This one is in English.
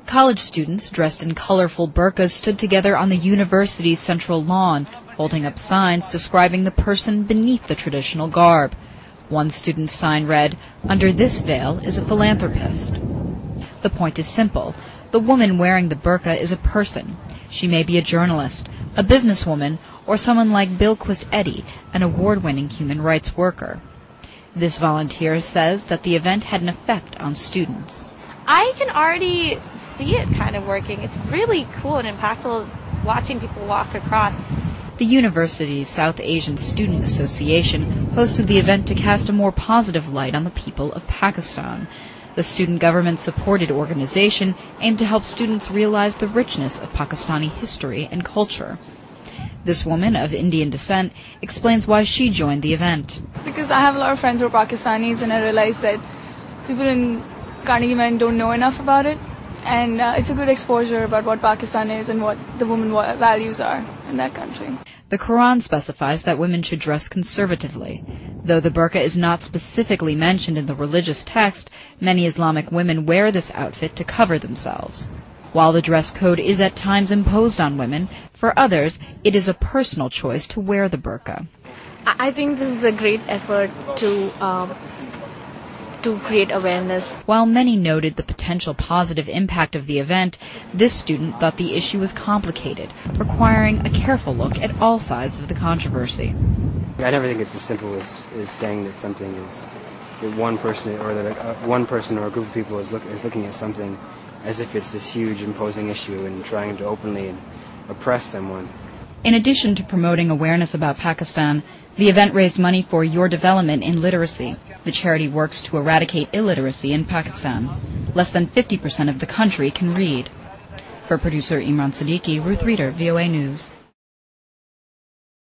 College students dressed in colorful burqas stood together on the university's central lawn, holding up signs describing the person beneath the traditional garb. One student's sign read, "Under this veil is a philanthropist." The point is simple. The woman wearing the burqa is a person. She may be a journalist, a businesswoman, or someone like Bilquis Eddy, an award-winning human rights worker. This volunteer says that the event had an effect on students. I can already see it kind of working. It's really cool and impactful watching people walk across. The university's South Asian Student Association hosted the event to cast a more positive light on the people of Pakistan. The student government-supported organization aimed to help students realize the richness of Pakistani history and culture. This woman of Indian descent explains why she joined the event. Because I have a lot of friends who are Pakistanis, and I realize that people in Carnegie Mellon don't know enough about it, and it's a good exposure about what Pakistan is and what the women values are in that country. The Quran specifies that women should dress conservatively. Though the burqa is not specifically mentioned in the religious text, many Islamic women wear this outfit to cover themselves. While the dress code is at times imposed on women, for others it is a personal choice to wear the burqa. I think this is a great effort to create awareness. While many noted the potential positive impact of the event, this student thought the issue was complicated, requiring a careful look at all sides of the controversy. I never think it's as simple as saying that something is that one person or that one person or a group of people is looking at something as if it's this huge imposing issue and trying to openly oppress someone. In addition to promoting awareness about Pakistan, the event raised money for Your Development in Literacy. The charity works to eradicate illiteracy in Pakistan. Less than 50% of the country can read. For producer Imran Siddiqui, Ruth Reeder, VOA News.